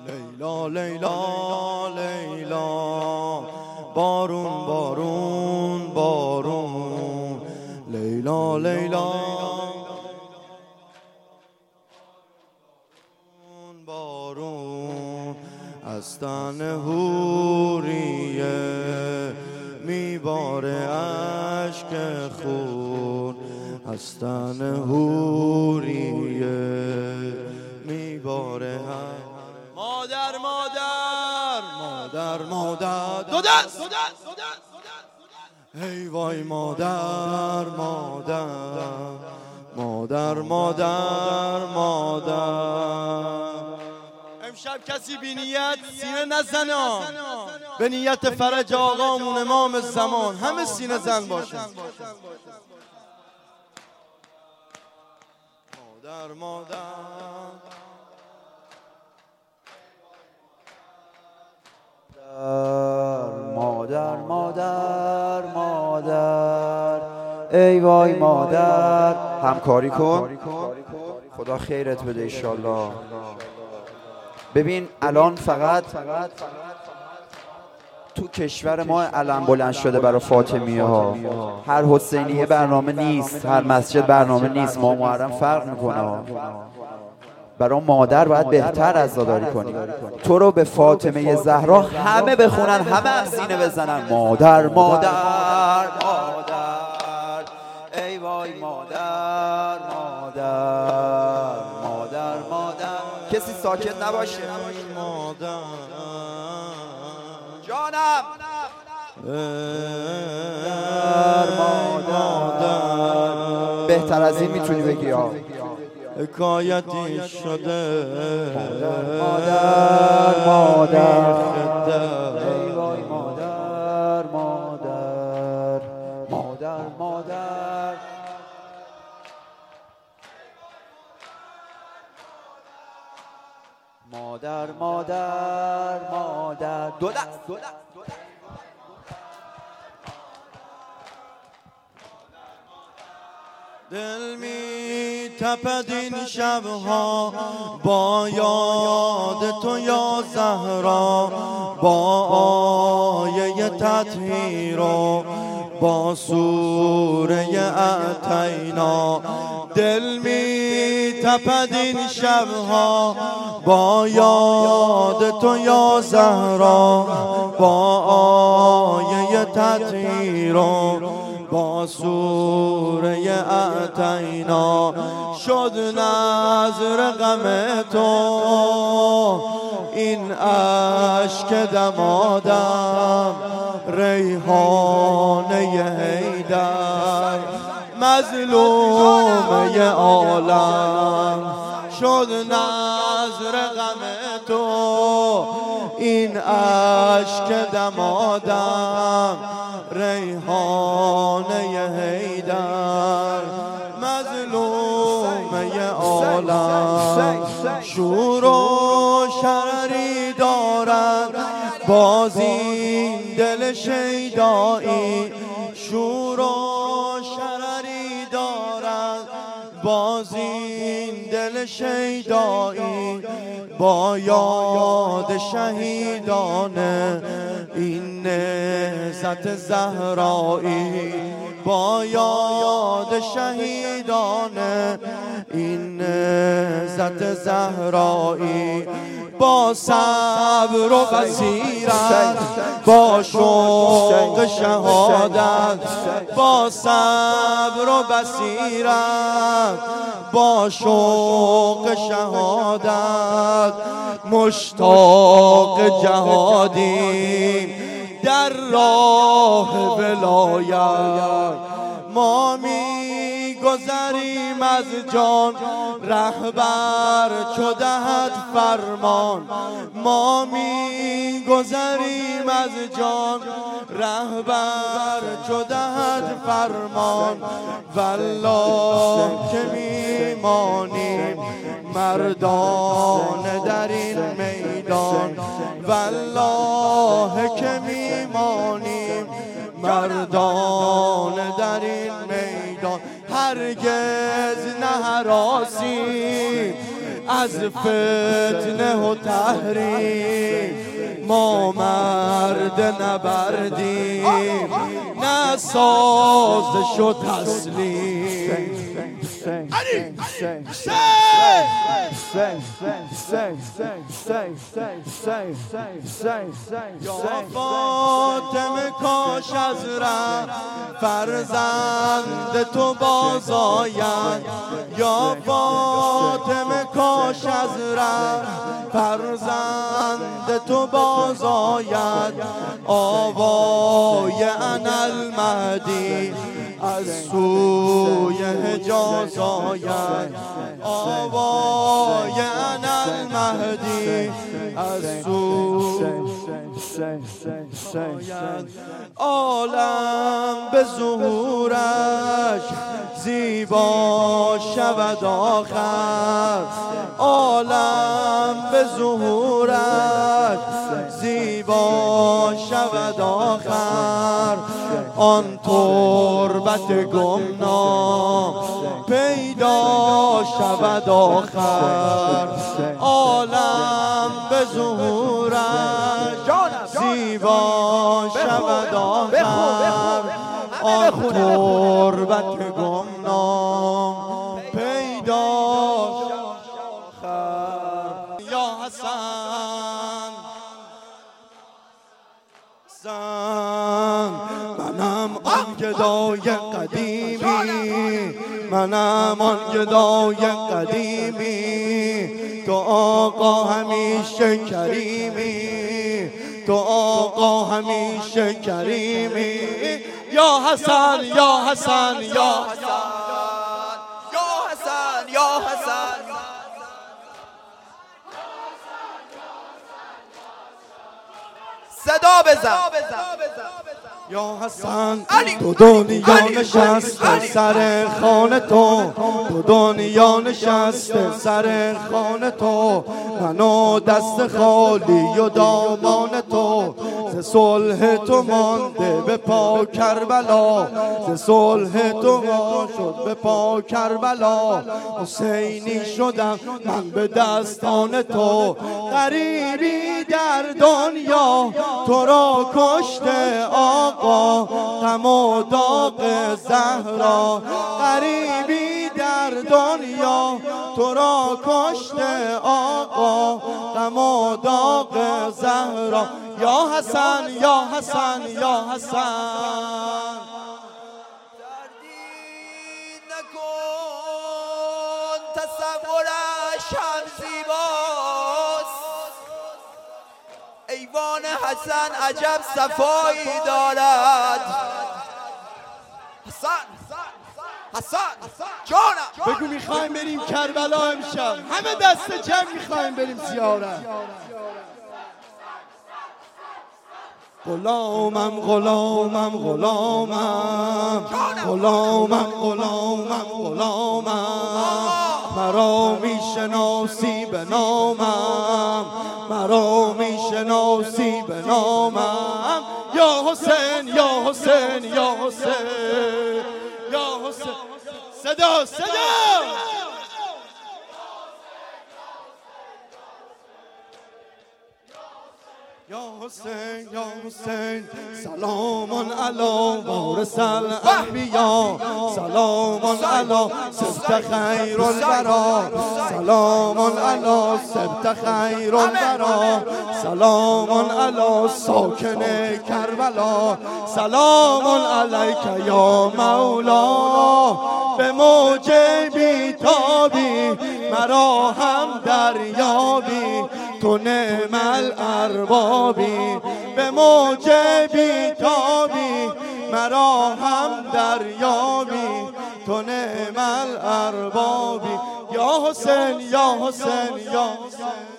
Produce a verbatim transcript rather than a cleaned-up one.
لیلا لیلا لیلا بارون بارون بارون لیلا لیلا بارون از تن حوریه میباره اشک خون از تن حوریه میباره مادر مادر مادر مادر دو دست ای وای مادر مادر مادر مادر مادر امشب کسی بی نیت سینه نزنه به نیت فرج آقامون امام زمان همه سینه زن باشن مادر مادر مادر مادر مادر ای وای مادر همکاری کن خدا خیرت بده انشالله. ببین الان فقط تو کشور ما علم بلند شده برای فاطمیه ها. هر حسینیه برنامه نیست، هر مسجد برنامه نیست، ما محرم فرق میکنه. برای مادر باید بهتر عزاداری کنی. تو رو به فاطمه زهرا همه بخونن، همه سینه بزنن مادر مادر مادر ای وای مادر مادر مادر مادر. کسی ساکت نباشه. مادر جانم مادر بهتر از این میتونی بگی ها. حکایتی شده مادر مادر ای وای مادر مادر مادر مادر مادر مادر مادر دو دست دو دست دل می تپد این شبها با یاد تو یا زهرا، با آیه تطهیر و با سوره اعطینا. دل می تپد این شبها با یاد تو یا زهرا، با آیه تطهیر و با سوره اعطینا. شد نظر غم تو این اشک دمادم، ریحانه حیدر مظلومه عالم. شد نظر غم تو این اشک دمادم، ریحانه حیدر مظلومه عالم. شور و شرری دارد بازی دل شیدایی، شور و شرری دارد بازی دل شیدایی. با یاد شهیدانه این نهضت زهرایی، با یاد شهیدانه این نهضت زهرایی. با صبر و بصیرت، با شوق شهادت، با صبر و بصیرت، با شوق شهادت مشتاق جهادیم در راه ولایت. ما می گذریم از جان رهبر چو دهد فرمان، ما می گذریم از جان رهبر چو دهد فرمان. والله که میمانیم مردان در این میدان، والله که میمانیم مردان در این میدان. هرگز نه هراسیم از فتنه و تحریم ما مرد نبردیم، نه سازش و تسلیم. یا فاطمه کاش از ره فرزند تو باز آید، یا فاطمه کاش از ره فرزند تو باز آید، آوای انالمهدی از سوی حجاز آید، آوای انالمهدی از سوی آید. عالم به ظهورش زیبا شود آخر، عالم به ظهورش زیبا شود آخر، آن تربت گمنام پیدا شود آخر، عالم به ظهورش زیبا شود آخر، آن تربت گمنام پیدا شود آخر. یا حسن منم آن گدای قدیمی، منم آن گدای قدیمی، تو آقا همیشه کریمی، تو آقا همیشه کریمی. یا حسن یا حسن یا حسن یا حسن یا حسن صدا بزن. یا حسن تو دنیا نشسته سر خانه تو، تو دنیا نشسته سر خانه تو، منو دست خالی و دامان تو، ز صلح تو مانده به پا کربلا، ز صلح تو ما شد به پا کربلا، حسینی شدم من به دستان تو، غریبی در دنیا تو را کشته آقا، غم و داغ زهرا، غریبی در دنیا تو را کشته آقا، غم و داغ زهرا. یا حسن یا حسن یا حسن دردی نکن تصورش هم زیباست، ایوان حسن عجب صفایی دارد. حسن حسن جانم بگو میخوایم بریم کربلا امشب، همه دست جمع میخوایم بریم زیارت. غلامم غلامم غلامم غلامم غلامم غلامم، مرا میشناسی به نامم، مرا میشناسی به نامم. یا حسین یا حسین یا حسین یا حسین، صدا صدا. یا حسین یا حسین سلام علی وارث الانبیا، سلام علی سبت خیر الورا، سلام علی سبت خیر الورا، سلام علی ساکن کربلا، سلام علیک یا مولا، به موج بیتابی مرا هم دریابی، تو نعم الاربابی، به موج بیتابی مرا هم دریابی، تو نعم الاربابی. یا حسین یا حسین یا حسین